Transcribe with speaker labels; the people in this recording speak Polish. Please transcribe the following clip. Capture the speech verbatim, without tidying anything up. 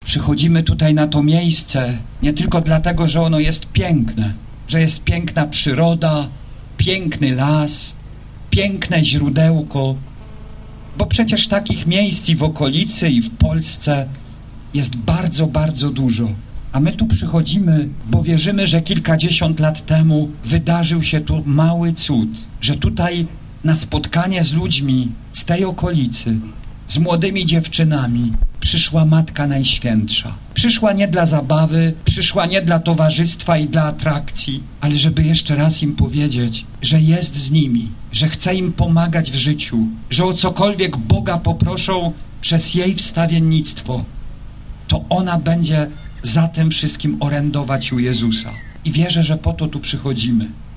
Speaker 1: Przychodzimy tutaj na to miejsce nie tylko dlatego, że ono jest piękne, że jest piękna przyroda, piękny las, piękne źródełko, bo przecież takich miejsc i w okolicy, i w Polsce jest bardzo, bardzo dużo. A my tu przychodzimy, bo wierzymy, że kilkadziesiąt lat temu wydarzył się tu mały cud, że tutaj na spotkanie z ludźmi z tej okolicy, z młodymi dziewczynami przyszła Matka Najświętsza. Przyszła nie dla zabawy, przyszła nie dla towarzystwa i dla atrakcji, ale żeby jeszcze raz im powiedzieć, że jest z nimi, że chce im pomagać w życiu, że o cokolwiek Boga poproszą przez jej wstawiennictwo, to ona będzie za tym wszystkim orędować u Jezusa. I wierzę, że po to tu przychodzimy.